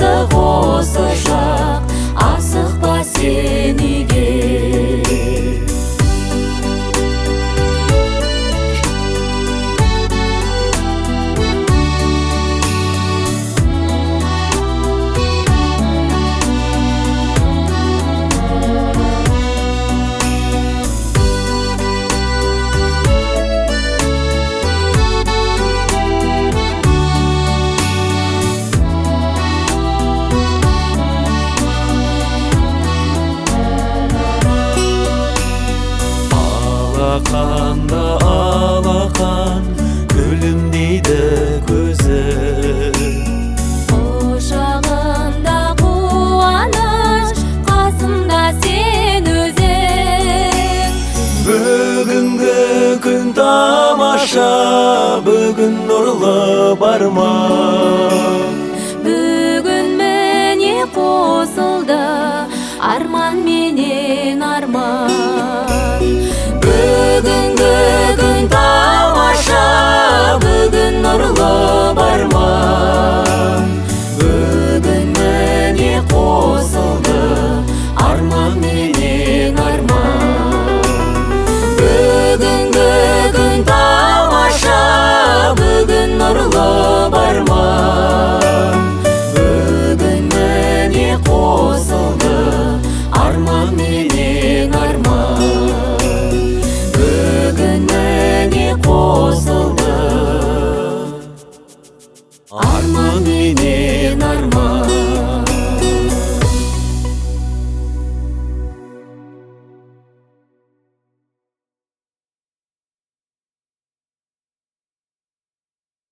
ыстық осы шақ, асықпа сен үйге. Алақанда алақан, гүлім дейді көзі. Құшағында қуаныш, қасымда сен өзің. Бүгінгі күн тамаша, бүгін нұрлы бармақ. Бүгін міне қосылды арман менен арман. Бүгінгі күн тамаша, бүгін нұрлы барман. Бүгін міне қосылды арман менен арман. Бүгінгі күн тамаша, бүгін нұрлы барман. Бүгін міне қосылды арман менен арман. Бүгін міне қосылды арман менен арман.